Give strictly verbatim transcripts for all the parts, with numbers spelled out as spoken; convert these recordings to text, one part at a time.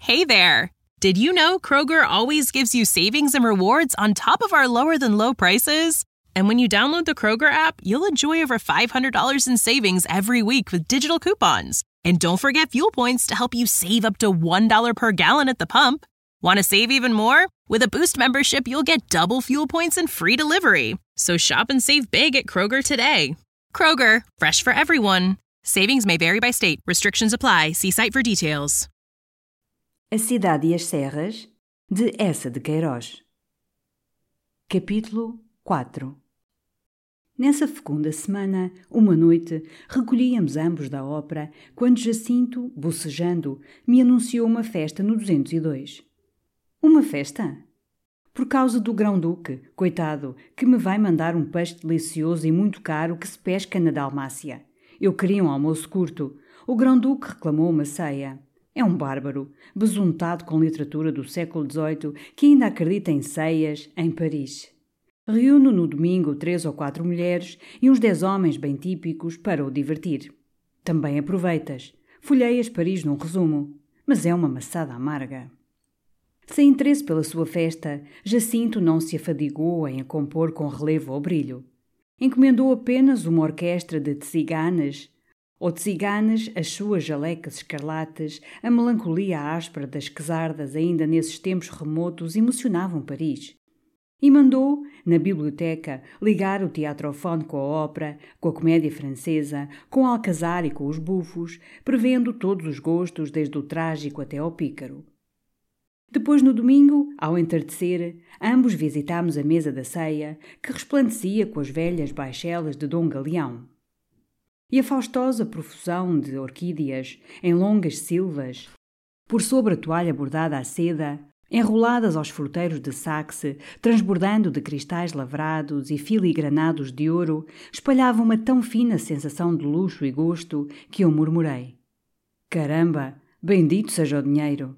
Hey there! Did you know Kroger always gives you savings and rewards on top of our lower-than-low prices? And when you download the Kroger app, you'll enjoy over five hundred dollars in savings every week with digital coupons. And don't forget fuel points to help you save up to one dollar per gallon at the pump. Want to save even more? With a Boost membership, you'll get double fuel points and free delivery. So shop and save big at Kroger today. Kroger, fresh for everyone. Savings may vary by state. Restrictions apply. See site for details. A Cidade e as Serras, de Eça de Queiroz. Capítulo quatro. Nessa fecunda semana, uma noite, recolhíamos ambos da ópera, quando Jacinto, bocejando, me anunciou uma festa no duzentos e dois. Uma festa? Por causa do Grão-Duque, coitado, que me vai mandar um peixe delicioso e muito caro que se pesca na Dalmácia. Eu queria um almoço curto. O Grão-Duque reclamou uma ceia. É um bárbaro, besuntado com literatura do século dezoito, que ainda acredita em ceias em Paris. Reúno no domingo três ou quatro mulheres e uns dez homens bem típicos para o divertir. Também aproveitas. Folheias Paris num resumo. Mas é uma maçada amarga. Sem interesse pela sua festa, Jacinto não se afadigou em a compor com relevo ou brilho. Encomendou apenas uma orquestra de tziganas, ou tziganas, as suas jalecas escarlates, a melancolia áspera das quesardas ainda nesses tempos remotos emocionavam Paris. E mandou, na biblioteca, ligar o teatrofone com a ópera, com a comédia francesa, com o alcazar e com os bufos, prevendo todos os gostos desde o trágico até ao pícaro. Depois, no domingo, ao entardecer, ambos visitámos a mesa da ceia, que resplandecia com as velhas baixelas de Dom Galeão. E a faustosa profusão de orquídeas, em longas silvas, por sobre a toalha bordada à seda, enroladas aos fruteiros de Saxe, transbordando de cristais lavrados e filigranados de ouro, espalhavam uma tão fina sensação de luxo e gosto que eu murmurei: caramba, bendito seja o dinheiro!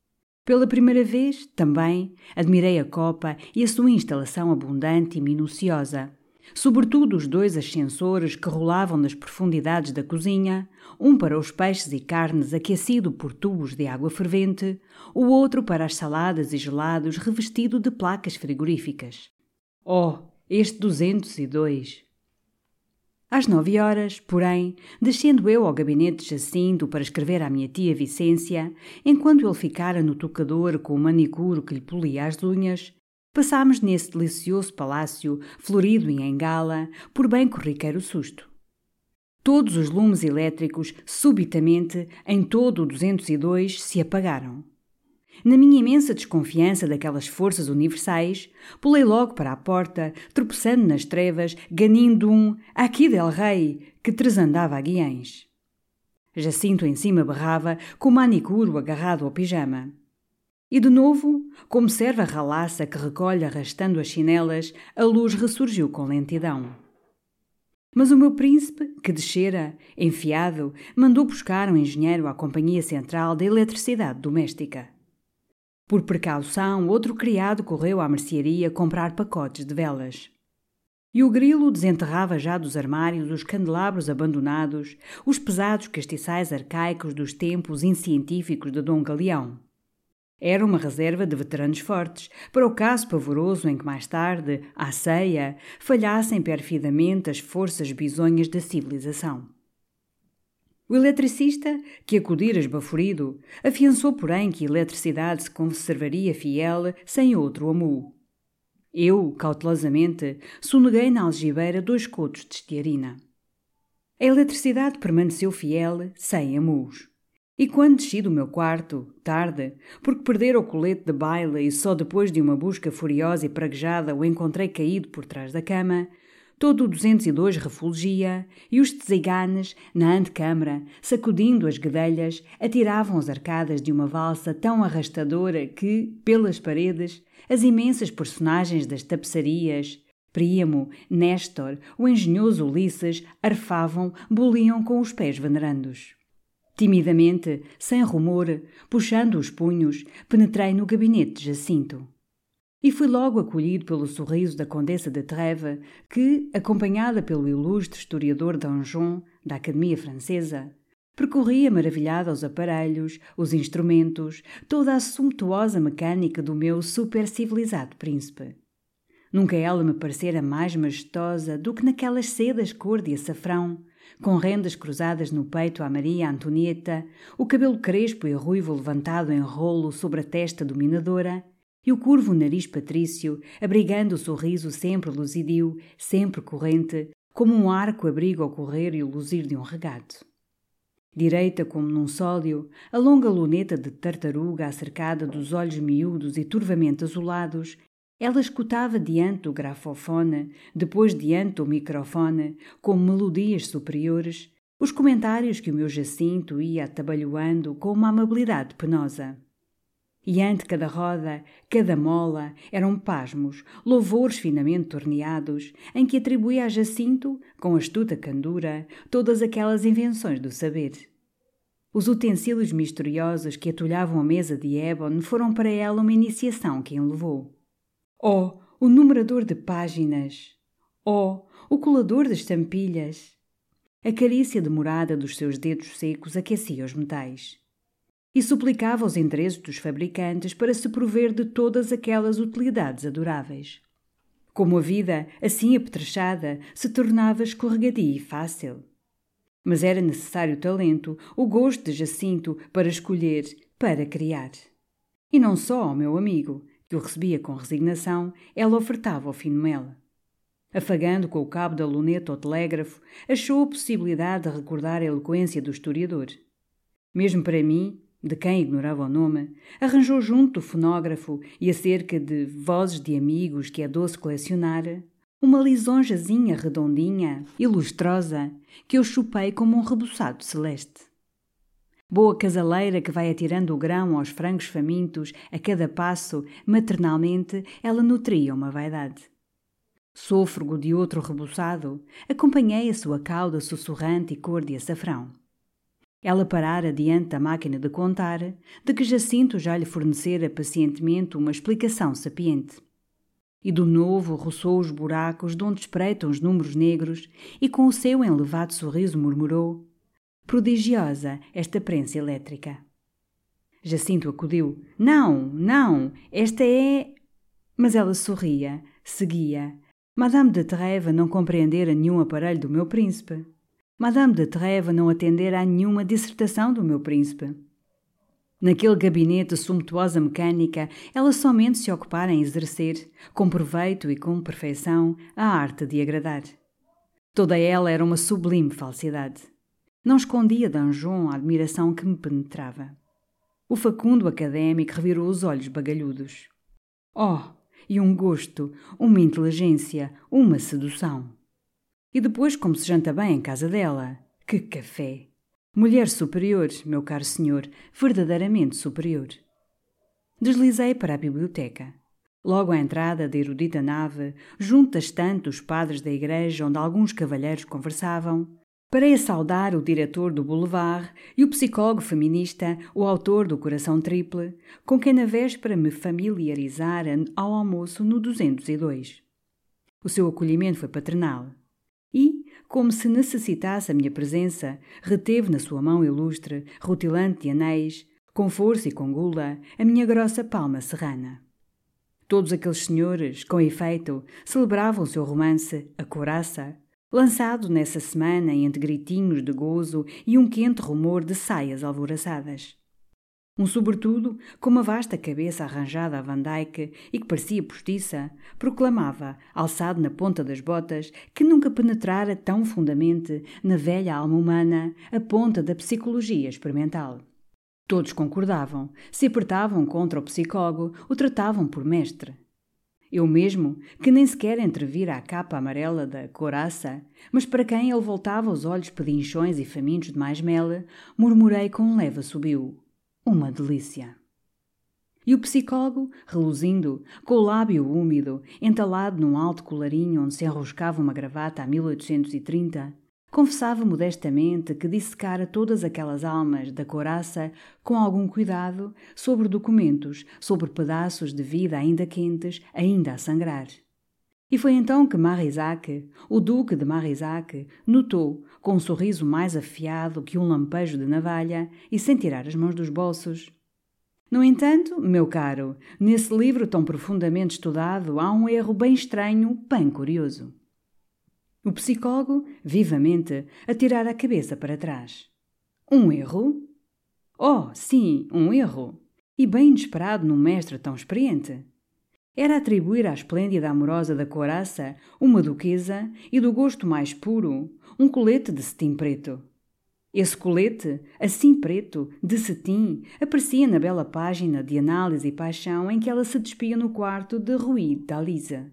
Pela primeira vez, também, admirei a copa e a sua instalação abundante e minuciosa, sobretudo os dois ascensores que rolavam nas profundidades da cozinha, um para os peixes e carnes aquecido por tubos de água fervente, o outro para as saladas e gelados revestido de placas frigoríficas. Oh, este duzentos e dois! Às nove horas, porém, descendo eu ao gabinete de Jacinto para escrever à minha tia Vicência, enquanto ele ficara no tocador com o manicure que lhe polia as unhas, passámos nesse delicioso palácio, florido e em gala, por bem corriqueiro susto. Todos os lumes elétricos, subitamente, em todo o duzentos e dois, se apagaram. Na minha imensa desconfiança daquelas forças universais, pulei logo para a porta, tropeçando nas trevas, ganindo um «Aqui del rei», que tresandava a guiães. Jacinto em cima berrava, com o manicure agarrado ao pijama. E de novo, como serva ralaça que recolhe arrastando as chinelas, a luz ressurgiu com lentidão. Mas o meu príncipe, que descera, enfiado, mandou buscar um engenheiro à Companhia Central da Eletricidade Doméstica. Por precaução, outro criado correu à mercearia comprar pacotes de velas. E o grilo desenterrava já dos armários os candelabros abandonados, os pesados castiçais arcaicos dos tempos incientíficos de Dom Galeão. Era uma reserva de veteranos fortes, para o caso pavoroso em que mais tarde, à ceia, falhassem perfidamente as forças bisonhas da civilização. O eletricista, que acudira esbaforido, afiançou, porém, que a eletricidade se conservaria fiel sem outro amu. Eu, cautelosamente, soneguei na algibeira dois cotos de estearina. A eletricidade permaneceu fiel, sem amus. E quando desci do meu quarto, tarde, porque perdera o colete de baile e só depois de uma busca furiosa e praguejada o encontrei caído por trás da cama, todo o duzentos e dois refulgia e os tziganes, na antecâmara, sacudindo as guedelhas, atiravam as arcadas de uma valsa tão arrastadora que, pelas paredes, as imensas personagens das tapeçarias, Príamo, Néstor, o engenhoso Ulisses, arfavam, boliam com os pés venerandos. Timidamente, sem rumor, puxando os punhos, penetrei no gabinete de Jacinto. E fui logo acolhido pelo sorriso da Condessa de Trèves, que, acompanhada pelo ilustre historiador Danjon, da Academia Francesa, Percorria maravilhada os aparelhos, os instrumentos, toda a sumptuosa mecânica do meu super-civilizado príncipe. Nunca ela me parecera mais majestosa do que naquelas sedas cor de açafrão, com rendas cruzadas no peito à Maria Antonieta, o cabelo crespo e ruivo levantado em rolo sobre a testa dominadora e o curvo nariz patrício, abrigando o sorriso sempre luzidio, sempre corrente, como um arco abriga o correr e o luzir de um regato. Direita como num sólio, a longa luneta de tartaruga acercada dos olhos miúdos e turvamente azulados, ela escutava diante do grafofone, depois diante do microfone, com melodias superiores, os comentários que o meu Jacinto ia atabalhoando com uma amabilidade penosa. E ante cada roda, cada mola, eram pasmos, louvores finamente torneados, em que atribuía a Jacinto, com astuta candura, todas aquelas invenções do saber. Os utensílios misteriosos que atulhavam a mesa de ébano foram para ela uma iniciação que enlevou. Oh, o numerador de páginas! Oh, o colador de estampilhas! A carícia demorada dos seus dedos secos aquecia os metais. E suplicava os endereços dos fabricantes para se prover de todas aquelas utilidades adoráveis. Como a vida, assim apetrechada, se tornava escorregadia e fácil. Mas era necessário talento, o gosto de Jacinto para escolher, para criar. E não só ao meu amigo, que o recebia com resignação, ela ofertava ao fino mel. Afagando com o cabo da luneta ao telégrafo, achou a possibilidade de recordar a eloquência do historiador. Mesmo para mim, de quem ignorava o nome, arranjou junto do fonógrafo e acerca de vozes de amigos que é doce colecionar, uma lisonjazinha redondinha e lustrosa que eu chupei como um rebuçado celeste. Boa casaleira que vai atirando o grão aos frangos famintos, a cada passo, maternalmente, ela nutria uma vaidade. Sôfrego de outro rebuçado, acompanhei a sua cauda sussurrante e cor de açafrão. Ela parara diante da máquina de contar, de que Jacinto já lhe fornecera pacientemente uma explicação sapiente. E do novo roçou os buracos de onde espreitam os números negros e com o seu enlevado sorriso murmurou: prodigiosa esta prensa elétrica. Jacinto acudiu: Não, não, esta é... Mas ela sorria, seguia. Madame de Trèves não compreendera nenhum aparelho do meu príncipe. Madame de Trèves não atendera a nenhuma dissertação do meu príncipe. Naquele gabinete de sumptuosa mecânica, ela somente se ocupara em exercer, com proveito e com perfeição, a arte de agradar. Toda ela era uma sublime falsidade. Não escondia Danjon a admiração que me penetrava. O facundo académico revirou os olhos bagalhudos. Oh, e um gosto, uma inteligência, uma sedução! E depois como se janta bem em casa dela. Que café! Mulher superior, meu caro senhor, verdadeiramente superior. Deslizei para a biblioteca. Logo à entrada da erudita nave, junto à estante dos padres da igreja onde alguns cavalheiros conversavam, parei a saudar o diretor do Boulevard e o psicólogo feminista, o autor do Coração Triple, com quem na véspera me familiarizara ao almoço no duzentos e dois. O seu acolhimento foi paternal. E, como se necessitasse a minha presença, reteve na sua mão ilustre, rutilante de anéis, com força e com gula, a minha grossa palma serrana. Todos aqueles senhores, com efeito, celebravam o seu romance, a couraça, lançado nessa semana entre gritinhos de gozo e um quente rumor de saias alvoroçadas. Um sobretudo, com uma vasta cabeça arranjada a Van Dyck e que parecia postiça, proclamava, alçado na ponta das botas, que nunca penetrara tão fundamente na velha alma humana a ponta da psicologia experimental. Todos concordavam, se apertavam contra o psicólogo, o tratavam por mestre. Eu mesmo, que nem sequer entrevira a capa amarela da couraça, mas para quem ele voltava os olhos pedinchões e famintos de mais mel, murmurei com um leve assobio: uma delícia. E o psicólogo, reluzindo, com o lábio úmido, entalado num alto colarinho onde se enroscava uma gravata a mil oitocentos e trinta, confessava modestamente que dissecara todas aquelas almas da couraça com algum cuidado sobre documentos, sobre pedaços de vida ainda quentes, ainda a sangrar. E foi então que Marisac, o duque de Marisac, notou, com um sorriso mais afiado que um lampejo de navalha e sem tirar as mãos dos bolsos: no entanto, meu caro, nesse livro tão profundamente estudado há um erro bem estranho, bem curioso. O psicólogo, vivamente, atirara a cabeça para trás. Um erro? Oh, sim, um erro. E bem inesperado num mestre tão experiente. Era atribuir à esplêndida amorosa da couraça, uma duquesa, e do gosto mais puro, um colete de cetim preto. Esse colete, assim preto, de cetim, aparecia na bela página de análise e paixão em que ela se despia no quarto de Rui da Lisa.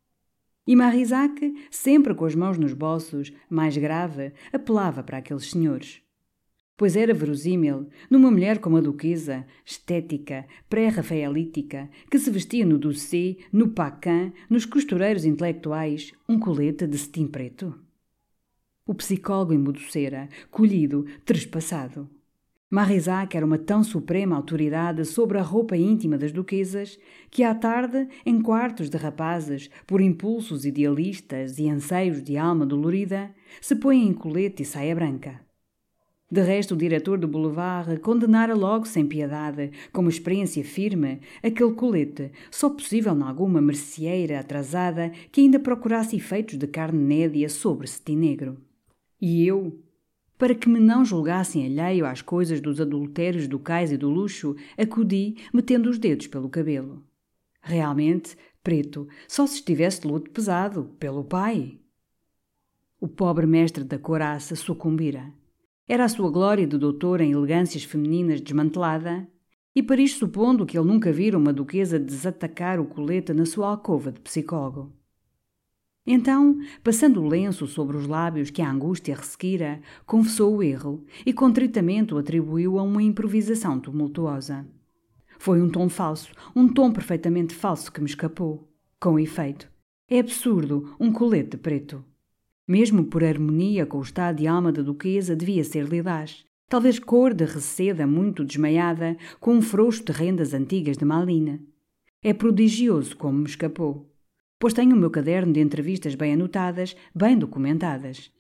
E Marisac, sempre com as mãos nos bolsos, mais grave, apelava para aqueles senhores. Pois era verosímil, numa mulher como a duquesa, estética, pré-rafaelítica, que se vestia no Doucet, no Paquin, nos costureiros intelectuais, um colete de cetim preto. O psicólogo emudecera, colhido, trespassado. Marisac era uma tão suprema autoridade sobre a roupa íntima das duquesas que à tarde, em quartos de rapazes, por impulsos idealistas e anseios de alma dolorida, se põe em colete e saia branca. De resto, o diretor do Boulevard condenara logo sem piedade, como experiência firme, aquele colete, só possível nalguma merceeira atrasada que ainda procurasse efeitos de carne nédia sobre cetim negro. E eu, para que me não julgassem alheio às coisas dos adultérios do cais e do luxo, acudi, metendo os dedos pelo cabelo. Realmente, preto, só se estivesse de luto pesado, pelo pai. O pobre mestre da couraça sucumbira. Era a sua glória de doutor em elegâncias femininas desmantelada, e para isto supondo que ele nunca vira uma duquesa desatacar o colete na sua alcova de psicólogo. Então, passando o lenço sobre os lábios que a angústia ressequira, confessou o erro e contritamente o atribuiu a uma improvisação tumultuosa. Foi um tom falso, um tom perfeitamente falso que me escapou. Com efeito, é absurdo um colete preto. Mesmo por harmonia com o estado de alma da duquesa, devia ser lilás, talvez cor de receda muito desmaiada, com um frouxo de rendas antigas de malina. É prodigioso como me escapou, pois tenho o meu caderno de entrevistas bem anotadas, bem documentadas.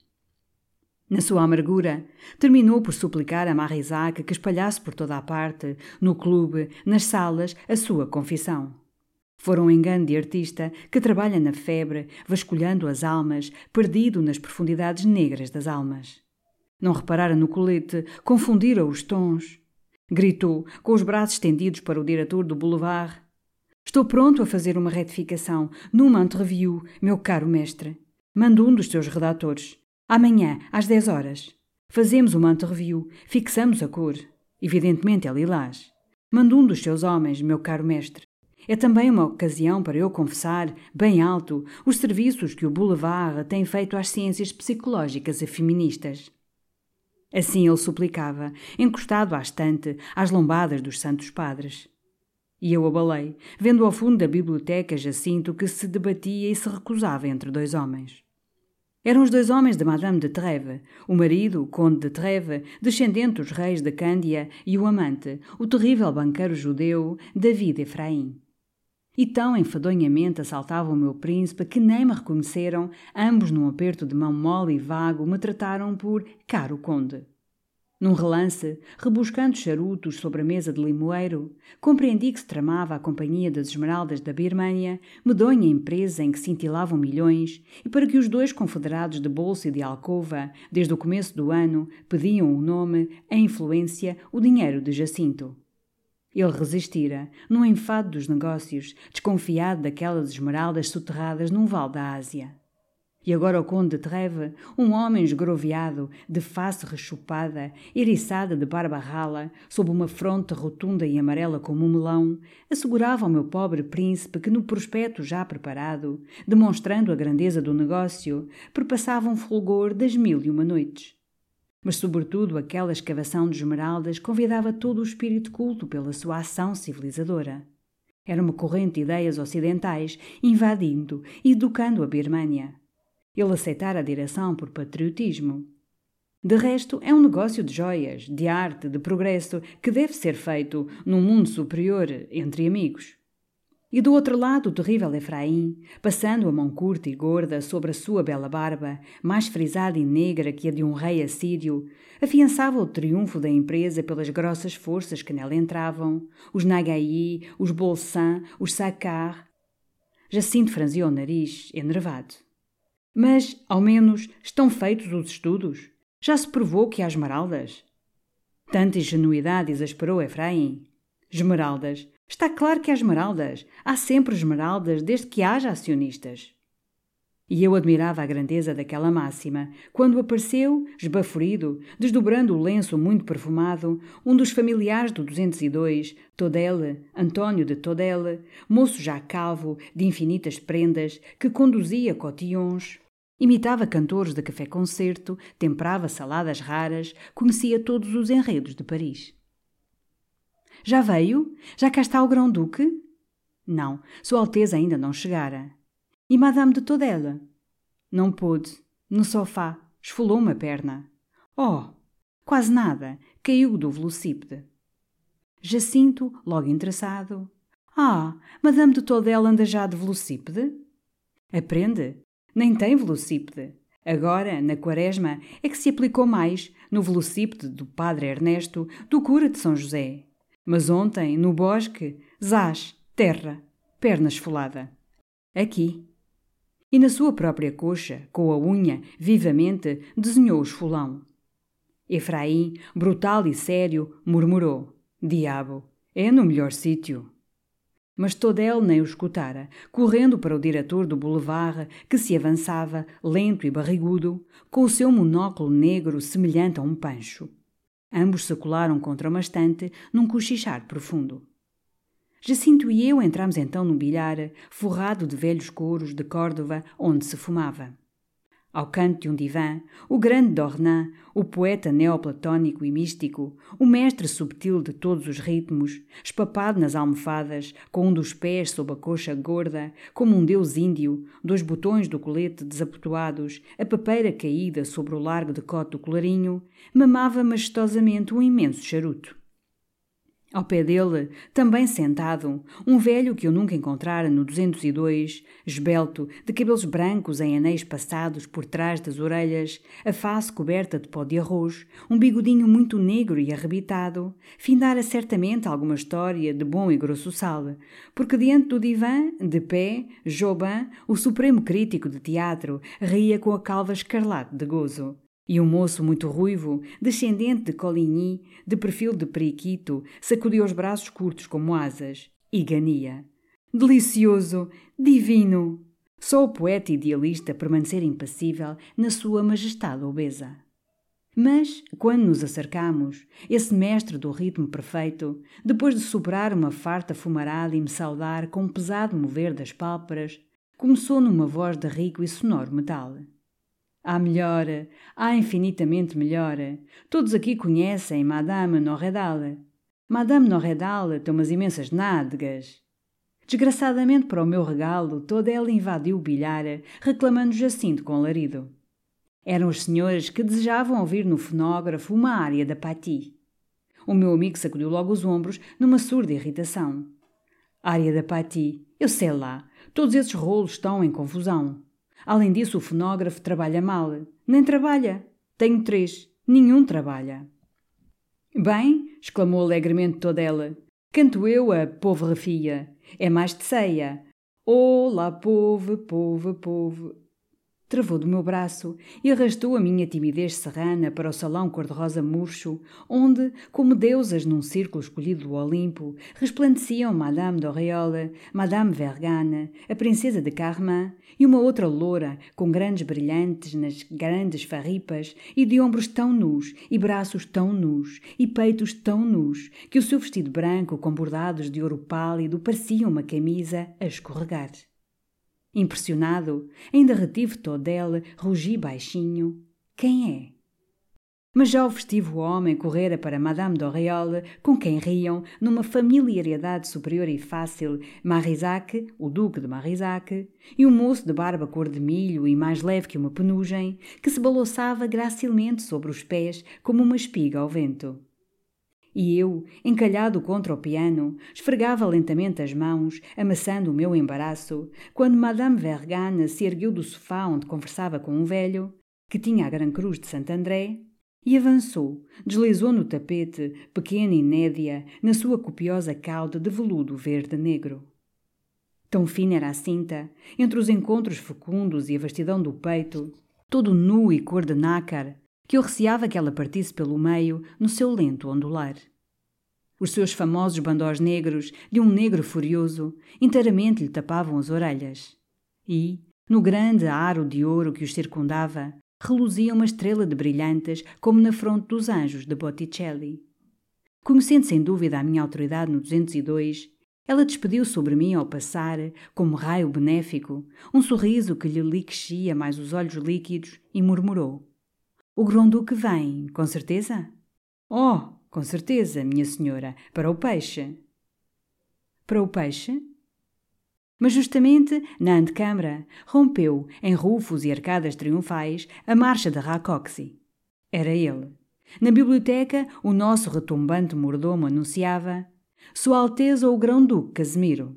Na sua amargura, terminou por suplicar a Marisac que espalhasse por toda a parte, no clube, nas salas, a sua confissão. Fora um engano de artista que trabalha na febre, vasculhando as almas, perdido nas profundidades negras das almas. Não reparara no colete, confundira os tons. Gritou, com os braços estendidos para o diretor do Boulevard: estou pronto a fazer uma retificação, numa entrevue, meu caro mestre. Mando um dos seus redatores. Amanhã, às dez horas. Fazemos uma entrevue, fixamos a cor. Evidentemente é lilás. Mando um dos seus homens, meu caro mestre. É também uma ocasião para eu confessar, bem alto, os serviços que o Boulevard tem feito às ciências psicológicas e feministas. Assim ele suplicava, encostado à estante, às lombadas dos santos padres. E eu abalei, vendo ao fundo da biblioteca Jacinto que se debatia e se recusava entre dois homens. Eram os dois homens de Madame de Trèves, o marido, o conde de Trèves, descendente dos reis de Cândia, e o amante, o terrível banqueiro judeu, David Efraim. E tão enfadonhamente assaltava o meu príncipe que nem me reconheceram, ambos num aperto de mão mole e vago me trataram por caro conde. Num relance, rebuscando charutos sobre a mesa de limoeiro, compreendi que se tramava a Companhia das Esmeraldas da Birmânia, medonha empresa em que cintilavam milhões, e para que os dois confederados de bolsa e de alcova, desde o começo do ano, pediam o nome, a influência, o dinheiro de Jacinto. Ele resistira, num enfado dos negócios, desconfiado daquelas esmeraldas soterradas num vale da Ásia. E agora o conde de Trèves, um homem esgroviado, de face rechupada, eriçada de barba rala, sob uma fronte rotunda e amarela como um melão, assegurava ao meu pobre príncipe que no prospecto já preparado, demonstrando a grandeza do negócio, perpassava um fulgor das mil e uma noites. Mas, sobretudo, aquela escavação de esmeraldas convidava todo o espírito culto pela sua ação civilizadora. Era uma corrente de ideias ocidentais, invadindo e educando a Birmânia. Ele aceitara a direção por patriotismo. De resto, é um negócio de joias, de arte, de progresso, que deve ser feito num mundo superior, entre amigos. E do outro lado o terrível Efraim, passando a mão curta e gorda sobre a sua bela barba, mais frisada e negra que a de um rei assírio, afiançava o triunfo da empresa pelas grossas forças que nela entravam, os Nagai, os Bolsan, os Sakar. Jacinto franziu o nariz, enervado. Mas, ao menos, estão feitos os estudos? Já se provou que há esmeraldas? Tanta ingenuidade exasperou Efraim. Esmeraldas. Está claro que há esmeraldas. Há sempre esmeraldas, desde que haja acionistas. E eu admirava a grandeza daquela máxima, quando apareceu, esbaforido, desdobrando o lenço muito perfumado, um dos familiares do duzentos e dois, Todel, António de Todel, moço já calvo, de infinitas prendas, que conduzia cotillons, imitava cantores de café-concerto, temperava saladas raras, conhecia todos os enredos de Paris. Já veio? Já cá está o Grão-Duque? Não, Sua Alteza ainda não chegara. E Madame de Todel? Não pôde. No sofá. Esfolou uma perna. Oh! Quase nada. Caiu do velocípede. Jacinto, logo interessado. Ah! Madame de Todel anda já de velocípede? Aprende. Nem tem velocípede. Agora, na quaresma, é que se aplicou mais no velocípede do padre Ernesto, do cura de São José. Mas ontem, no bosque, zás, terra, perna esfolada. Aqui. E na sua própria coxa, com a unha, vivamente, desenhou o esfolão. Efraim, brutal e sério, murmurou. Diabo, é no melhor sítio. Mas Todel nem o escutara, correndo para o diretor do boulevard, que se avançava, lento e barrigudo, com o seu monóculo negro semelhante a um pancho. Ambos se colaram contra uma estante, num cochichar profundo. Jacinto e eu entramos então num bilhar, forrado de velhos couros de Córdova, onde se fumava. Ao canto de um divã, o grande Dornan, o poeta neoplatónico e místico, o mestre subtil de todos os ritmos, espapado nas almofadas, com um dos pés sob a coxa gorda, como um deus índio, dois botões do colete desabotoados, a papeira caída sobre o largo decote do colarinho, mamava majestosamente um imenso charuto. Ao pé dele, também sentado, um velho que eu nunca encontrara no duzentos e dois, esbelto, de cabelos brancos em anéis passados por trás das orelhas, a face coberta de pó de arroz, um bigodinho muito negro e arrebitado, findara certamente alguma história de bom e grosso sal, porque diante do divã, de pé, Jobin, o supremo crítico de teatro, ria com a calva escarlate de gozo. E um moço muito ruivo, descendente de Coligny, de perfil de periquito, sacudiu os braços curtos como asas. E gania. Delicioso! Divino! Só o poeta idealista permanecer impassível na sua majestade obesa. Mas, quando nos acercamos, esse mestre do ritmo perfeito, depois de soprar uma farta fumarada e me saudar com um pesado mover das pálpebras, começou numa voz de rico e sonoro metal. Há melhor, há infinitamente melhor. Todos aqui conhecem Madame Norredal. Madame Norredal tem umas imensas nádegas. Desgraçadamente para o meu regalo, toda ela invadiu o bilhar, reclamando Jacinto com alarido. Eram os senhores que desejavam ouvir no fonógrafo uma área da Patti. O meu amigo sacudiu logo os ombros numa surda irritação. Área da Patti, eu sei lá, todos esses rolos estão em confusão. Além disso, o fonógrafo trabalha mal. Nem trabalha. Tenho três. Nenhum trabalha. Bem, exclamou alegremente toda ela. Canto eu a pauvre fille. É mais de ceia. Oh, la pauvre, pauvre, pauvre. Travou do meu braço e arrastou a minha timidez serrana para o salão cor-de-rosa murcho, onde, como deusas num círculo escolhido do Olimpo, resplandeciam Madame d'Auréole, Madame Vergane, a princesa de Carmin e uma outra loura com grandes brilhantes nas grandes farripas e de ombros tão nus e braços tão nus e peitos tão nus que o seu vestido branco com bordados de ouro pálido parecia uma camisa a escorregar. Impressionado, ainda retive Todel, rugi baixinho. Quem é? Mas já o festivo homem correra para Madame d'Auréole, com quem riam, numa familiaridade superior e fácil, Marisac, o duque de Marisac, e um moço de barba cor de milho e mais leve que uma penugem, que se balouçava gracilmente sobre os pés como uma espiga ao vento. E eu, encalhado contra o piano, esfregava lentamente as mãos, amassando o meu embaraço, quando Madame Vergane se ergueu do sofá onde conversava com um velho, que tinha a Gran Cruz de Santo André, e avançou, deslizou no tapete, pequena e nédia, na sua copiosa cauda de veludo verde-negro. Tão fina era a cinta, entre os encontros fecundos e a vastidão do peito, todo nu e cor de nácar, que eu receava que ela partisse pelo meio no seu lento ondular. Os seus famosos bandós negros, de um negro furioso, inteiramente lhe tapavam as orelhas. E, no grande aro de ouro que os circundava, reluzia uma estrela de brilhantes como na fronte dos anjos de Botticelli. Conhecendo sem dúvida a minha autoridade no duzentos e dois, ela despediu sobre mim ao passar, como raio benéfico, um sorriso que lhe liquexia mais os olhos líquidos e murmurou: "O Grão-Duque vem, com certeza?" "Oh, com certeza, minha senhora, para o peixe." "Para o peixe?" Mas justamente na antecâmara rompeu, em rufos e arcadas triunfais, a marcha de Rácoxi. Era ele. Na biblioteca, o nosso retumbante mordomo anunciava: "Sua Alteza o Grão-Duque Casimiro."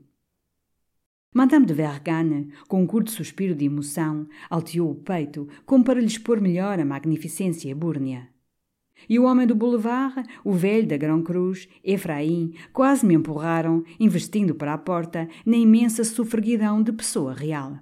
Madame de Vergane, com um curto suspiro de emoção, alteou o peito, como para lhe expor melhor a magnificência ebúrnea. E o homem do boulevard, o velho da Gran Cruz, Efraim, quase me empurraram, investindo para a porta, na imensa sofreguidão de pessoa real.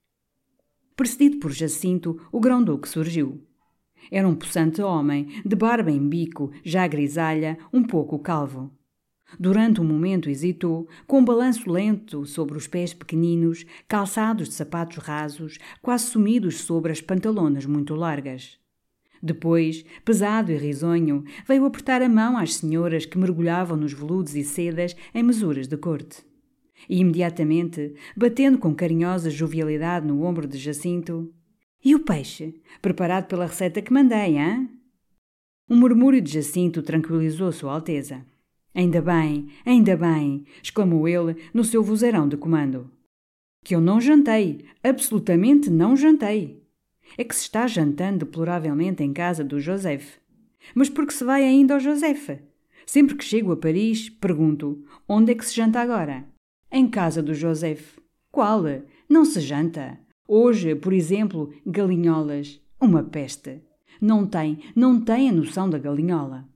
Precedido por Jacinto, o Grão-Duque surgiu. Era um possante homem, de barba em bico, já grisalha, um pouco calvo. Durante um momento hesitou, com um balanço lento sobre os pés pequeninos, calçados de sapatos rasos, quase sumidos sobre as pantalonas muito largas. Depois, pesado e risonho, veio apertar a mão às senhoras que mergulhavam nos veludos e sedas em mesuras de corte. E imediatamente, batendo com carinhosa jovialidade no ombro de Jacinto: "E o peixe? Preparado pela receita que mandei, hã?" Um murmúrio de Jacinto tranquilizou Sua Alteza. "Ainda bem, ainda bem", exclamou ele no seu vozeirão de comando. "Que eu não jantei, absolutamente não jantei. É que se está jantando deploravelmente em casa do Joseph. Mas por que se vai ainda ao Joseph? Sempre que chego a Paris, pergunto: onde é que se janta agora? Em casa do Joseph. Qual? Não se janta. Hoje, por exemplo, galinholas. Uma peste. Não tem, não tem a noção da galinhola."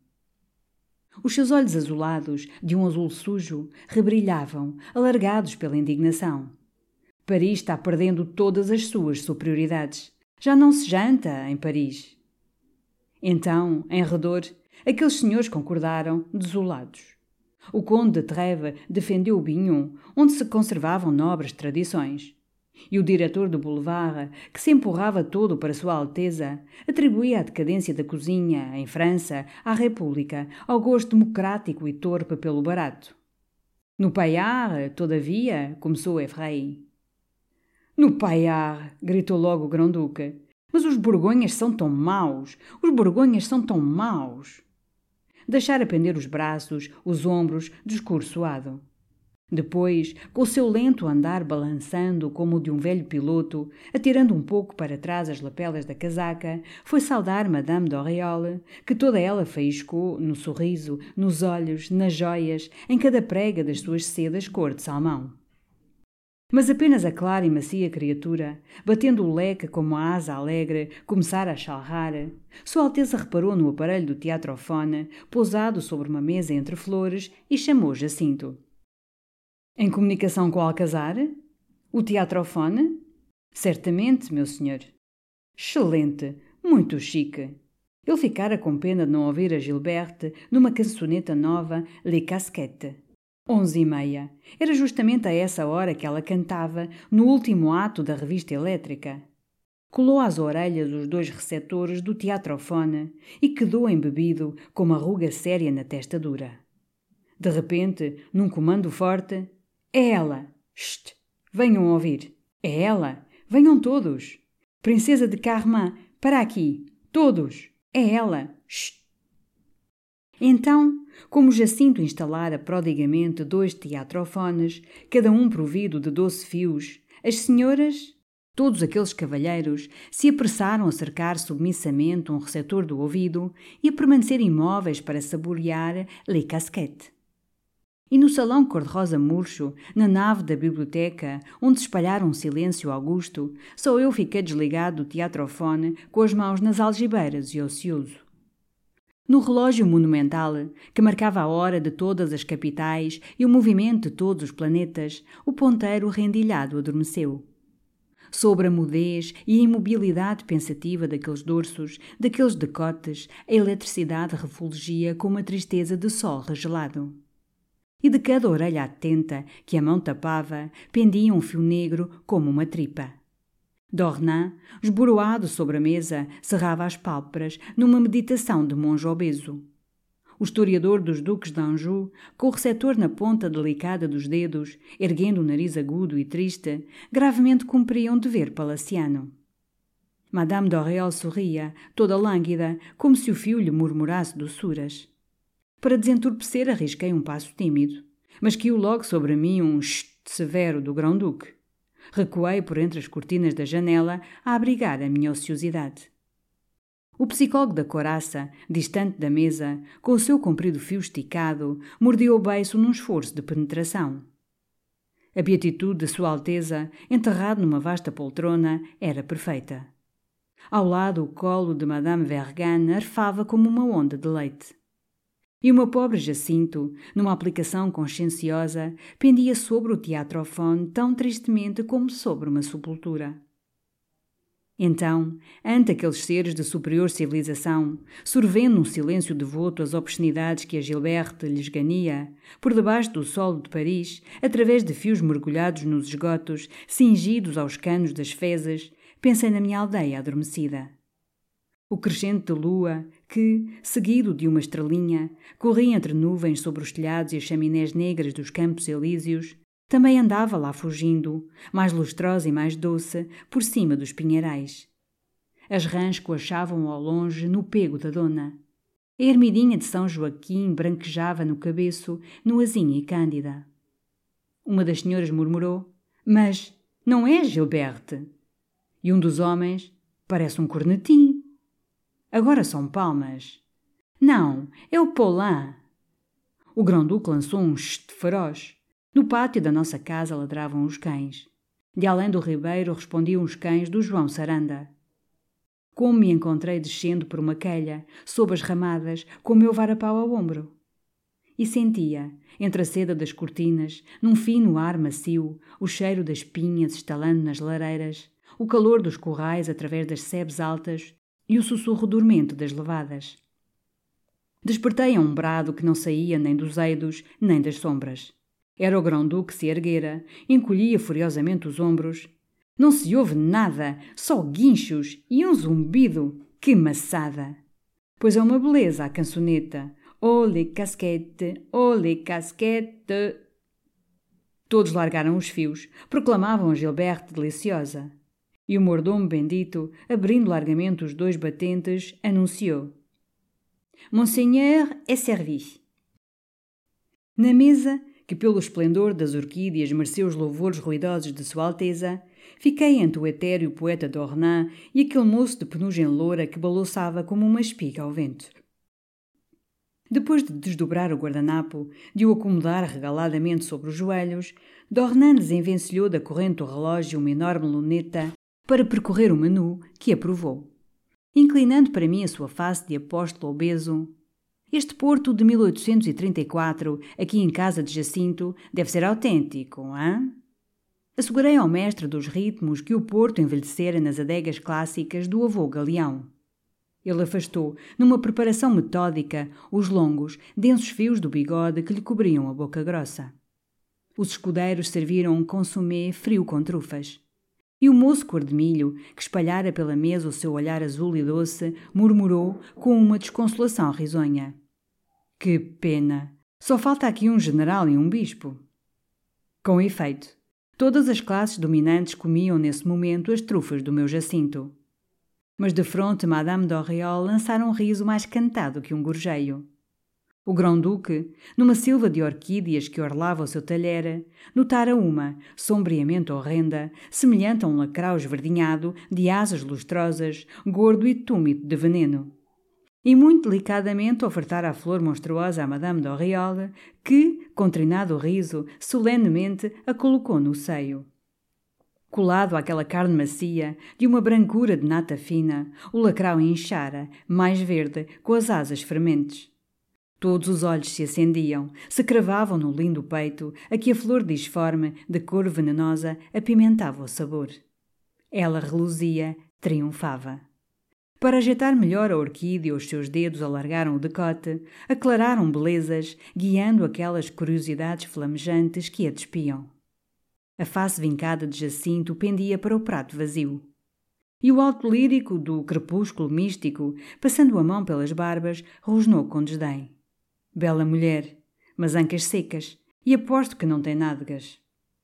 Os seus olhos azulados, de um azul sujo, rebrilhavam, alargados pela indignação. Paris está perdendo todas as suas superioridades. Já não se janta em Paris. Então, em redor, aqueles senhores concordaram, desolados. O conde de Trèves defendeu o Bignon, onde se conservavam nobres tradições. E o diretor do boulevard, que se empurrava todo para Sua Alteza, atribuía a decadência da cozinha, em França, à República, ao gosto democrático e torpe pelo barato. No Paillard, todavia, começou Efraim. "No Paillard", gritou logo o Grão-Duque. "Mas os Borgonhas são tão maus! Os Borgonhas são tão maus!" Deixara pender os braços, os ombros, descursoado. Depois, com o seu lento andar balançando como o de um velho piloto, atirando um pouco para trás as lapelas da casaca, foi saudar Madame d'Auréole, que toda ela faiscou no sorriso, nos olhos, nas joias, em cada prega das suas sedas cor de salmão. Mas apenas a clara e macia criatura, batendo o leque como a asa alegre, começara a chalrar, Sua Alteza reparou no aparelho do teatrofone, pousado sobre uma mesa entre flores, e chamou Jacinto. "Em comunicação com o Alcazar? O teatrofone?" "Certamente, meu senhor." "Excelente, muito chique." Ele ficara com pena de não ouvir a Gilberte numa cançoneta nova, Les Casquettes. Onze e meia. Era justamente a essa hora que ela cantava, no último ato da revista elétrica. Colou às orelhas os dois receptores do teatrofone e quedou embebido com uma ruga séria na testa dura. De repente, num comando forte: "É ela! Chut! Venham ouvir! É ela! Venham todos! Princesa de Carmin, para aqui! Todos! É ela! Chut!" Então, como Jacinto instalara prodigamente dois teatrofones, cada um provido de doze fios, as senhoras, Todos aqueles cavalheiros se apressaram a cercar submissamente um receptor do ouvido e a permanecer imóveis para saborear les casquettes. E no salão cor-de-rosa murcho, na nave da biblioteca, onde se espalhara um silêncio augusto, só eu fiquei desligado do teatrofone com as mãos nas algibeiras e ocioso. No relógio monumental, que marcava a hora de todas as capitais e o movimento de todos os planetas, o ponteiro rendilhado adormeceu. Sobre a mudez e a imobilidade pensativa daqueles dorsos, daqueles decotes, a eletricidade refulgia com uma tristeza de sol regelado. E de cada orelha atenta que a mão tapava, pendia um fio negro como uma tripa. Dornan, esboroado sobre a mesa, cerrava as pálpebras numa meditação de monge obeso. O historiador dos duques de Anjou, com o receptor na ponta delicada dos dedos, erguendo o nariz agudo e triste, gravemente cumpria um dever palaciano. Madame d'Auréal sorria, toda lânguida, como se o fio lhe murmurasse doçuras. Para desentorpecer arrisquei um passo tímido, mas caiu logo sobre mim um chut severo do grão-duque. Recuei por entre as cortinas da janela a abrigar a minha ociosidade. O psicólogo da coraça, distante da mesa, com o seu comprido fio esticado, mordeu o beiço num esforço de penetração. A beatitude de Sua Alteza, enterrado numa vasta poltrona, era perfeita. Ao lado, o colo de Madame Vergane arfava como uma onda de leite. E o meu pobre Jacinto, numa aplicação conscienciosa, pendia sobre o teatrofone tão tristemente como sobre uma sepultura. Então, ante aqueles seres de superior civilização, sorvendo um silêncio devoto as obscenidades que a Gilberte lhes gania, por debaixo do solo de Paris, através de fios mergulhados nos esgotos, cingidos aos canos das fezes, pensei na minha aldeia adormecida. O crescente de lua, que, seguido de uma estrelinha, corria entre nuvens sobre os telhados e as chaminés negras dos campos elíseos, também andava lá fugindo, mais lustrosa e mais doce, por cima dos pinheirais. As rãs coachavam ao longe no pego da dona. A ermidinha de São Joaquim branquejava no cabeço, nuazinha e cândida. Uma das senhoras murmurou: "Mas não é Gilberte?" E um dos homens: "Parece um cornetim." Agora são palmas. Não, é o Paulin. O grão-duque lançou um chute feroz. No pátio da nossa casa ladravam os cães. De além do ribeiro respondiam os cães do João Saranda. Como me encontrei descendo por uma quelha, sob as ramadas, com o meu varapau ao ombro. E sentia, entre a seda das cortinas, num fino ar macio, o cheiro das pinhas estalando nas lareiras, o calor dos corrais através das sebes altas e o sussurro dormente das levadas. Despertei a um brado que não saía nem dos eidos, nem das sombras. Era o grão-duque que se erguera, encolhia furiosamente os ombros. Não se ouve nada, só guinchos e um zumbido. Que maçada! Pois é uma beleza a cançoneta. Oh, les casquettes, oh, les casquettes. Todos largaram os fios, proclamavam a Gilberte deliciosa. E o mordomo bendito, abrindo largamente os dois batentes, anunciou: Monseigneur est servi. Na mesa, que pelo esplendor das orquídeas mereceu os louvores ruidosos de Sua Alteza, fiquei entre o etéreo poeta Dornan e aquele moço de penugem loura que balouçava como uma espiga ao vento. Depois de desdobrar o guardanapo, de o acomodar regaladamente sobre os joelhos, Dornan desenvencilhou da corrente do relógio uma enorme luneta para percorrer o menu, que aprovou. Inclinando para mim a sua face de apóstolo obeso: Este Porto de mil oitocentos e trinta e quatro, aqui em casa de Jacinto, deve ser autêntico, hein? Assegurei ao mestre dos ritmos que o Porto envelhecera nas adegas clássicas do avô Galeão. Ele afastou, numa preparação metódica, os longos, densos fios do bigode que lhe cobriam a boca grossa. Os escudeiros serviram um consumé frio com trufas. E o moço cor de milho, que espalhara pela mesa o seu olhar azul e doce, murmurou com uma desconsolação risonha: Que pena! Só falta aqui um general e um bispo. Com efeito, todas as classes dominantes comiam nesse momento as trufas do meu Jacinto. Mas de fronte Madame d'Auréal lançara um riso mais cantado que um gorjeio. O grão-duque, numa silva de orquídeas que orlava o seu talher, notara uma, sombriamente horrenda, semelhante a um lacrau esverdinhado, de asas lustrosas, gordo e túmido de veneno. E muito delicadamente ofertara a flor monstruosa a Madame d'Oriol, que, com trinado riso, solenemente a colocou no seio. Colado àquela carne macia, de uma brancura de nata fina, o lacrau inchara, mais verde, com as asas frementes. Todos os olhos se acendiam, se cravavam no lindo peito, a que a flor disforme, de cor venenosa, apimentava o sabor. Ela reluzia, triunfava. Para ajeitar melhor a orquídea, os seus dedos alargaram o decote, aclararam belezas, guiando aquelas curiosidades flamejantes que a despiam. A face vincada de Jacinto pendia para o prato vazio. E o alto lírico do crepúsculo místico, passando a mão pelas barbas, rosnou com desdém. Bela mulher, mas ancas secas, e aposto que não tem nádegas.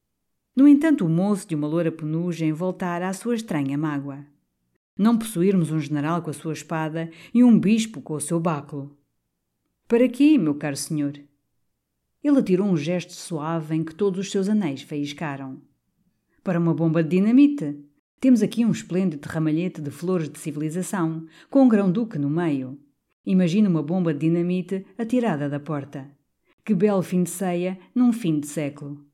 No entanto, o moço de uma loura penugem voltara à sua estranha mágoa. Não possuirmos um general com a sua espada e um bispo com o seu báculo. Para quê, meu caro senhor? Ele atirou um gesto suave em que todos os seus anéis faiscaram. Para uma bomba de dinamite. Temos aqui um esplêndido ramalhete de flores de civilização, com um grão-duque no meio. Imagina uma bomba de dinamite atirada da porta. Que belo fim de ceia num fim de século.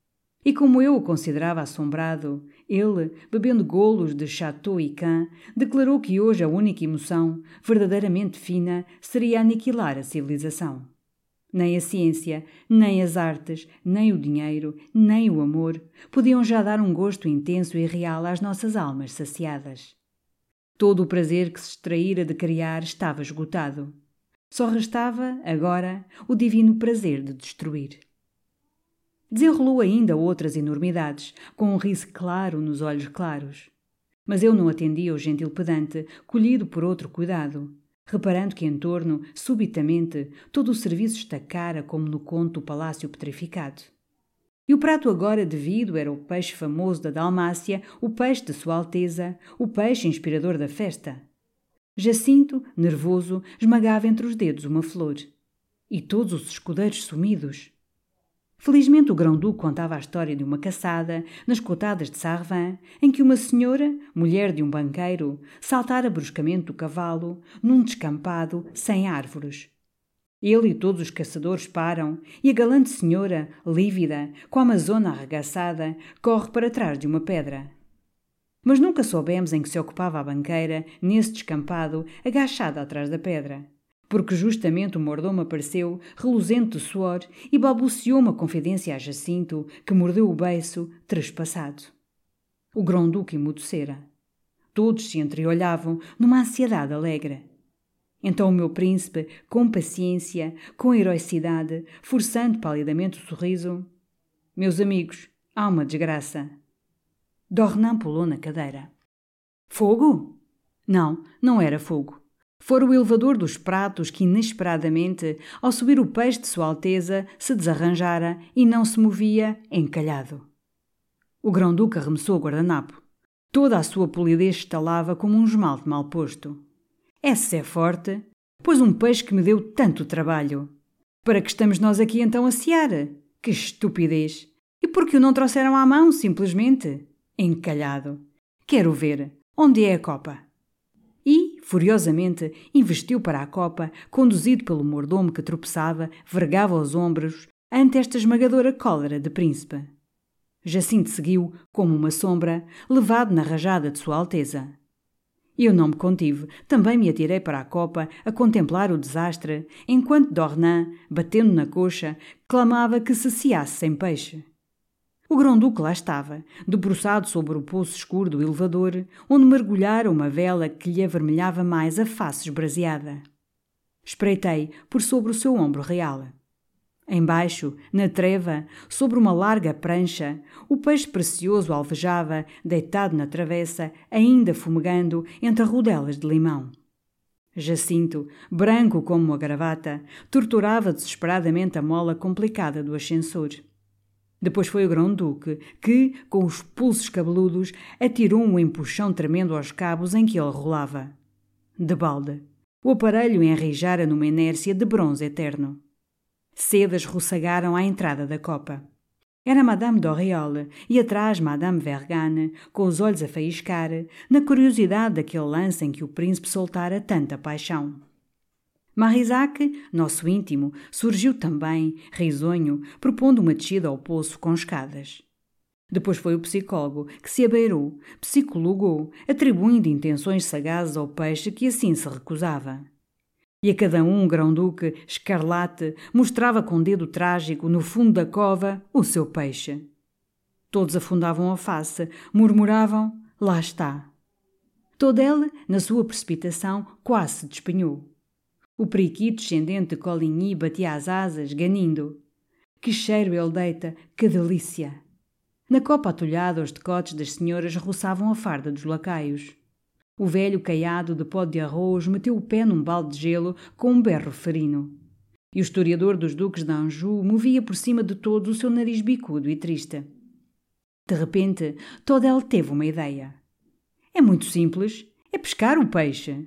E como eu o considerava assombrado, ele, bebendo golos de Chateau Yquin, declarou que hoje a única emoção, verdadeiramente fina, seria aniquilar a civilização. Nem a ciência, nem as artes, nem o dinheiro, nem o amor podiam já dar um gosto intenso e real às nossas almas saciadas. Todo o prazer que se extraíra de criar estava esgotado. Só restava, agora, o divino prazer de destruir. Desenrolou ainda outras enormidades, com um riso claro nos olhos claros. Mas eu não atendi ao gentil pedante, colhido por outro cuidado, reparando que em torno, subitamente, todo o serviço estacara como no conto do Palácio Petrificado. E o prato agora devido era o peixe famoso da Dalmácia, o peixe de Sua Alteza, o peixe inspirador da festa. Jacinto, nervoso, esmagava entre os dedos uma flor. E todos os escudeiros sumidos. Felizmente o grão-duque contava a história de uma caçada, nas cotadas de Sarvin, em que uma senhora, mulher de um banqueiro, saltara bruscamente do cavalo, num descampado, sem árvores. Ele e todos os caçadores param, e a galante senhora, lívida, com a amazona arregaçada, corre para trás de uma pedra. Mas nunca soubemos em que se ocupava a banqueira, nesse descampado, agachada atrás da pedra. Porque justamente o mordomo apareceu, reluzente de suor, e balbuciou uma confidência a Jacinto, que mordeu o beiço, trespassado. O grão-duque emudecera. Todos se entreolhavam, numa ansiedade alegre. Então o meu príncipe, com paciência, com heroicidade, forçando palidamente o sorriso: meus amigos, há uma desgraça. Dornan pulou na cadeira. Fogo? Não, não era fogo. Fora o elevador dos pratos que, inesperadamente, ao subir o peixe de Sua Alteza, se desarranjara e não se movia, encalhado. O grão-duque arremessou o guardanapo. Toda a sua polidez estalava como um esmalte mal posto. Essa é forte, pois um peixe que me deu tanto trabalho. Para que estamos nós aqui então a cear? Que estupidez! E por que o não trouxeram à mão, simplesmente? Encalhado. Quero ver. Onde é a copa? E, furiosamente, investiu para a copa, conduzido pelo mordomo que tropeçava, vergava os ombros, ante esta esmagadora cólera de príncipe. Jacinto seguiu, como uma sombra, levado na rajada de Sua Alteza. Eu não me contive, também me atirei para a copa, a contemplar o desastre, enquanto Dornan, batendo na coxa, clamava que se ceasse sem peixe. O grão-duque lá estava, debruçado sobre o poço escuro do elevador, onde mergulhara uma vela que lhe avermelhava mais a face esbraseada. Espreitei por sobre o seu ombro real. Embaixo, na treva, sobre uma larga prancha, o peixe precioso alvejava, deitado na travessa, ainda fumegando entre rodelas de limão. Jacinto, branco como uma gravata, torturava desesperadamente a mola complicada do ascensor. Depois foi o grão-duque que, com os pulsos cabeludos, atirou um empuxão tremendo aos cabos em que ele rolava. De balde. O aparelho enrijara numa inércia de bronze eterno. Sedas roçagaram à entrada da copa. Era Madame d'Oriol e atrás Madame Vergane, com os olhos a faiscar, na curiosidade daquele lance em que o príncipe soltara tanta paixão. Marisac, nosso íntimo, surgiu também, risonho, propondo uma descida ao poço com escadas. Depois foi o psicólogo, que se abeirou, psicologou, atribuindo intenções sagazes ao peixe que assim se recusava. E a cada um o grão-duque, escarlate, mostrava com dedo trágico, no fundo da cova, o seu peixe. Todos afundavam a face, murmuravam, lá está. Todel, na sua precipitação, quase se despenhou. O periquito descendente de Coligny batia as asas, ganindo. Que cheiro ele deita, que delícia! Na copa atolhada, os decotes das senhoras roçavam a farda dos lacaios. O velho caiado de pó de arroz meteu o pé num balde de gelo com um berro ferino. E o historiador dos duques de Anjou movia por cima de todos o seu nariz bicudo e triste. De repente, Todel teve uma ideia. É muito simples, é pescar o peixe.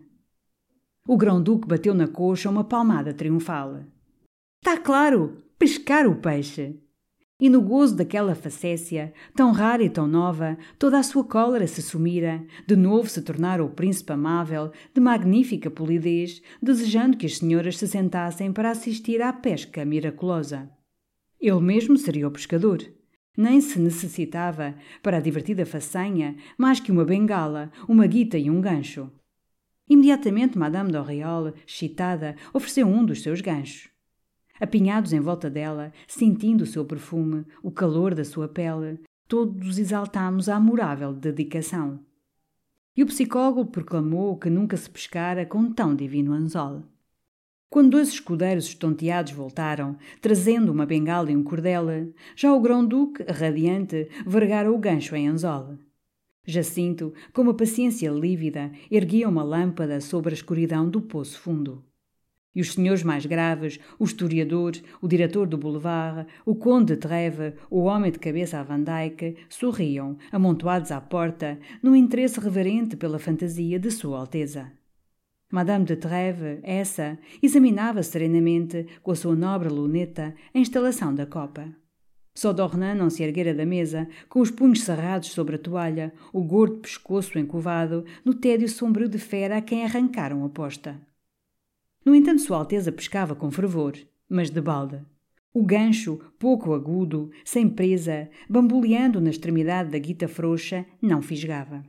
O grão-duque bateu na coxa uma palmada triunfal. Está claro, pescar o peixe. E no gozo daquela facécia, tão rara e tão nova, toda a sua cólera se sumira, de novo se tornara o príncipe amável, de magnífica polidez, desejando que as senhoras se sentassem para assistir à pesca miraculosa. Ele mesmo seria o pescador. Nem se necessitava, para a divertida façanha, mais que uma bengala, uma guita e um gancho. Imediatamente Madame d'Oriol, excitada, ofereceu um dos seus ganchos. Apinhados em volta dela, sentindo o seu perfume, o calor da sua pele, todos exaltámos a amorável dedicação. E o psicólogo proclamou que nunca se pescara com tão divino anzol. Quando dois escudeiros estonteados voltaram, trazendo uma bengala e um cordel, já o grão-duque, radiante, vergara o gancho em anzol. Jacinto, com uma paciência lívida, erguia uma lâmpada sobre a escuridão do poço fundo. E os senhores mais graves, o historiador, o diretor do boulevard, o conde de Trèves, o homem de cabeça a Van Dyck, sorriam, amontoados à porta, num interesse reverente pela fantasia de Sua Alteza. Madame de Trèves, essa, examinava serenamente, com a sua nobre luneta, a instalação da copa. Só Dornan não se erguera da mesa, com os punhos cerrados sobre a toalha, o gordo pescoço encovado, no tédio sombrio de fera a quem arrancaram a posta. No entanto, Sua Alteza pescava com fervor, mas de balde. O gancho, pouco agudo, sem presa, bamboleando na extremidade da guita frouxa, não fisgava.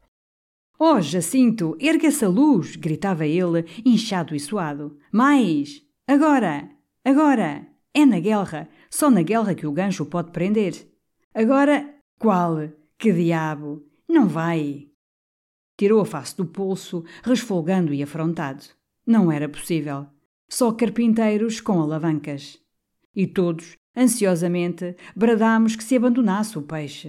— Oh, Jacinto, erga essa luz! — gritava ele, inchado e suado. — Mais! Agora! Agora! É na guelra! Só na guelra que o gancho pode prender. Agora... Qual? Que diabo! Não vai! Tirou a face do pulso, resfolgando e afrontado. Não era possível. Só carpinteiros com alavancas. E todos, ansiosamente, bradámos que se abandonasse o peixe.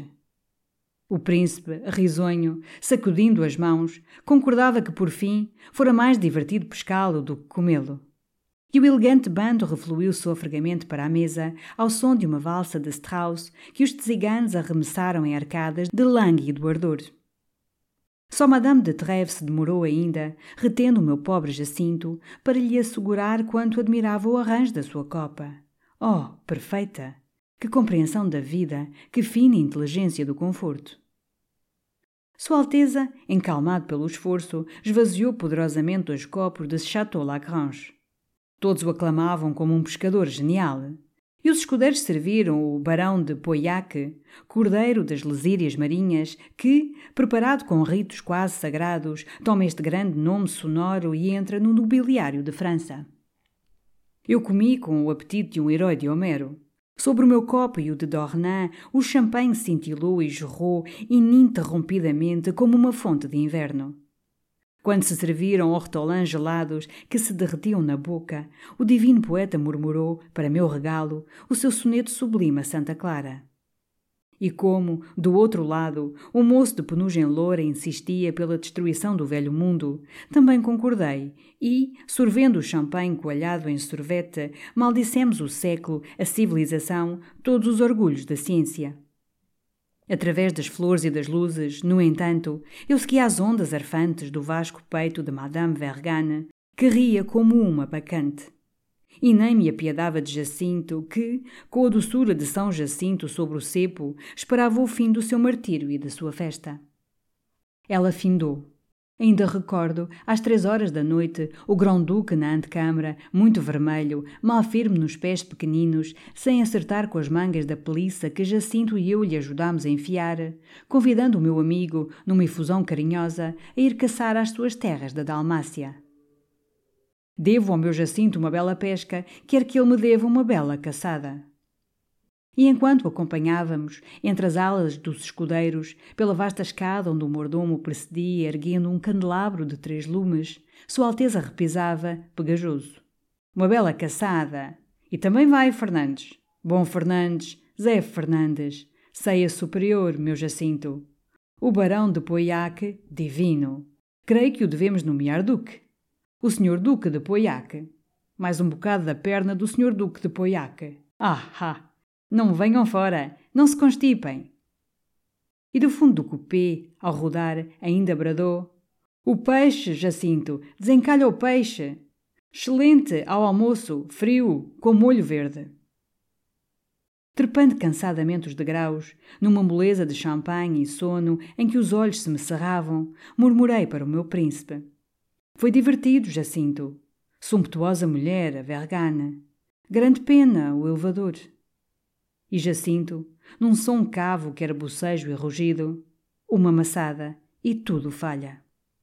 O príncipe, risonho, sacudindo as mãos, concordava que, por fim, fora mais divertido pescá-lo do que comê-lo. E o elegante bando refluiu sofregamente para a mesa, ao som de uma valsa de Strauss que os tziganos arremessaram em arcadas de lânguido ardor. Só Madame de Trèves se demorou ainda, retendo o meu pobre Jacinto, para lhe assegurar quanto admirava o arranjo da sua copa. Oh, perfeita! Que compreensão da vida, que fina inteligência do conforto! Sua Alteza, encalmado pelo esforço, esvaziou poderosamente dois copos de Château Lagrange. Todos o aclamavam como um pescador genial. E os escudeiros serviram o barão de Pauillac, cordeiro das lesírias marinhas, que, preparado com ritos quase sagrados, toma este grande nome sonoro e entra no nobiliário de França. Eu comi com o apetite de um herói de Homero. Sobre o meu copo e o de Dornan, o champanhe cintilou e jorrou ininterrompidamente como uma fonte de inverno. Quando se serviram hortolãs gelados que se derretiam na boca, o divino poeta murmurou, para meu regalo, o seu soneto sublime a Santa Clara. E como, do outro lado, o moço de penugem loura insistia pela destruição do velho mundo, também concordei e, sorvendo o champanhe coalhado em sorvete, maldissemos o século, a civilização, todos os orgulhos da ciência. Através das flores e das luzes, no entanto, eu seguia as ondas arfantes do vasco peito de Madame Vergane, que ria como uma bacante. e nem me apiedava de Jacinto, que, com a doçura de São Jacinto sobre o cepo, esperava o fim do seu martírio e da sua festa. Ela findou. Ainda recordo, às três horas da noite, o grão-duque na antecâmara, muito vermelho, mal firme nos pés pequeninos, sem acertar com as mangas da peliça que Jacinto e eu lhe ajudámos a enfiar, convidando o meu amigo, numa efusão carinhosa, a ir caçar às suas terras da Dalmácia. Devo ao meu Jacinto uma bela pesca, quer que ele me deva uma bela caçada. E enquanto o acompanhávamos, entre as alas dos escudeiros, pela vasta escada onde o mordomo precedia erguendo um candelabro de três lumes, Sua Alteza repisava, pegajoso: "Uma bela caçada! E também vai, Fernandes! Bom Fernandes, Zé Fernandes, ceia superior, meu Jacinto! O barão de Pauillac, divino! Creio que o devemos nomear duque. O senhor duque de Pauillac. Mais um bocado da perna do senhor duque de Pauillac. Ah, ah! Não venham fora, não se constipem." E do fundo do cupê, ao rodar, ainda bradou: "O peixe, Jacinto, desencalha o peixe. Excelente, ao almoço, frio, com molho verde." Trepando cansadamente os degraus, numa moleza de champanhe e sono em que os olhos se me cerravam, murmurei para o meu príncipe: "Foi divertido, Jacinto. Sumptuosa mulher, a Vergane. Grande pena, o elevador." E Jacinto, num som cavo que era bocejo e rugido: "Uma maçada, e tudo falha."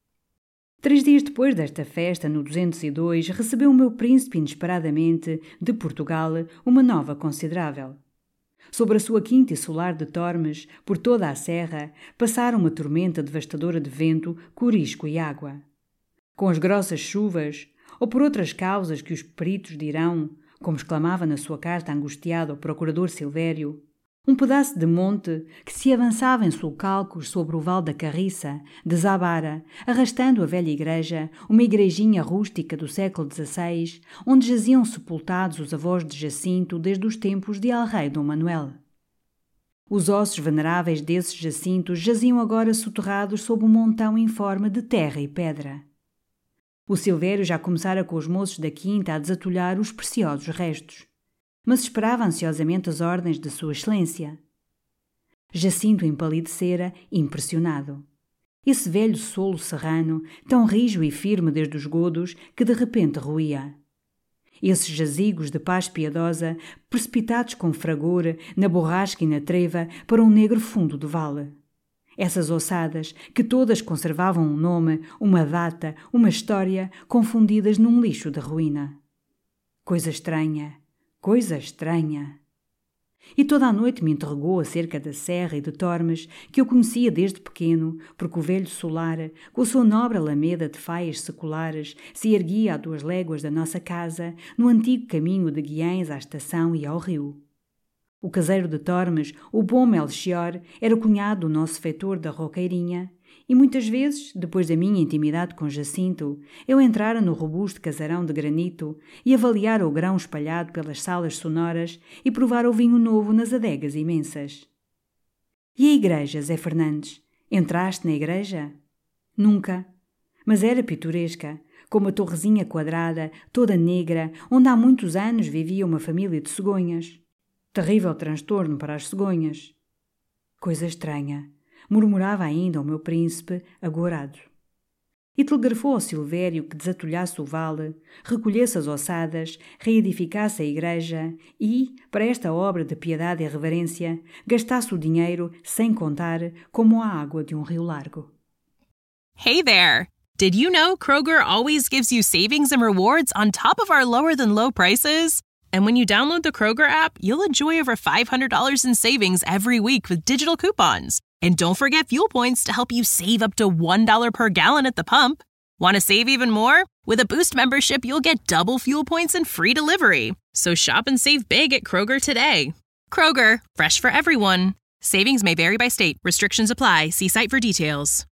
Três dias depois desta festa, no duzentos e dois, recebeu o meu príncipe inesperadamente, de Portugal, uma nova considerável. Sobre a sua quinta e solar de Tormes, por toda a serra, passara uma tormenta devastadora de vento, corisco e água. Com as grossas chuvas, ou por outras causas que os peritos dirão, como exclamava na sua carta angustiado ao procurador Silvério, um pedaço de monte que se avançava em sulcalcos sobre o vale da Carriça desabara, arrastando a velha igreja, uma igrejinha rústica do século dezasseis, onde jaziam sepultados os avós de Jacinto desde os tempos de El-Rei Dom Manuel. Os ossos veneráveis desses Jacintos jaziam agora soterrados sob um montão informe de terra e pedra. O Silvério já começara com os moços da quinta a desatulhar os preciosos restos, mas esperava ansiosamente as ordens de Sua Excelência. Jacinto empalidecera, impressionado. Esse velho solo serrano, tão rijo e firme desde os godos, que de repente ruía. Esses jazigos de paz piedosa, precipitados com fragor, na borrasca e na treva, para um negro fundo do vale. Essas ossadas, que todas conservavam um nome, uma data, uma história, confundidas num lixo de ruína. Coisa estranha, coisa estranha. E toda a noite me interrogou acerca da serra e de Tormes, que eu conhecia desde pequeno, porque o velho solar, com a sua nobre alameda de faias seculares, se erguia a duas léguas da nossa casa, no antigo caminho de Guiães à estação e ao rio. O caseiro de Tormes, o bom Melchior, era cunhado do nosso feitor da Roqueirinha, e muitas vezes, depois da minha intimidade com Jacinto, eu entrara no robusto casarão de granito e avaliara o grão espalhado pelas salas sonoras e provara o vinho novo nas adegas imensas. E a igreja, Zé Fernandes? Entraste na igreja? Nunca. Mas era pitoresca, com uma torrezinha quadrada, toda negra, onde há muitos anos vivia uma família de cegonhas. Terrível transtorno para as cegonhas. Coisa estranha, murmurava ainda o meu príncipe, agorado. E telegrafou ao Silvério que desatulhasse o vale, recolhesse as ossadas, reedificasse a igreja e, para esta obra de piedade e reverência, gastasse o dinheiro, sem contar, como a água de um rio largo. Hey there! Did you know Kroger always gives you savings and rewards on top of our lower-than-low prices? And when you download the Kroger app, you'll enjoy over five hundred dollars in savings every week with digital coupons. And don't forget fuel points to help you save up to one dollar per gallon at the pump. Want to save even more? With a Boost membership, you'll get double fuel points and free delivery. So shop and save big at Kroger today. Kroger, fresh for everyone. Savings may vary by state. Restrictions apply. See site for details.